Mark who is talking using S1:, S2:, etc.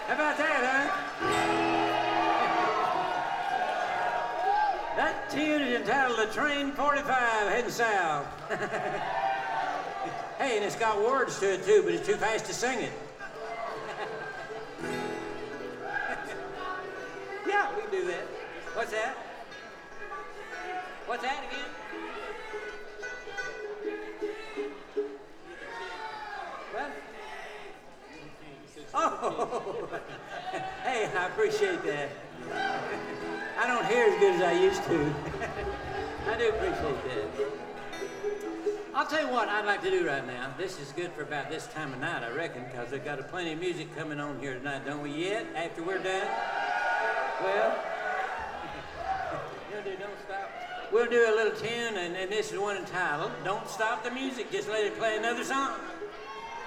S1: How about that, huh? That tune is entitled The Train 45 Heading South. Hey, and it's got words to it, too, but it's too fast to sing it. Yeah, we can do that. What's that? What's that again? What? Oh, hey, I appreciate that. I don't hear as good as I used to. I do appreciate that. I'll tell you what I'd like to do right now. This is good for about this time of night, I reckon, because they've got plenty of music coming on here tonight, don't we yet, after we're done? Well, Don't Stop. We'll do a little tune, and this is one entitled Don't Stop the Music, just let it play another song.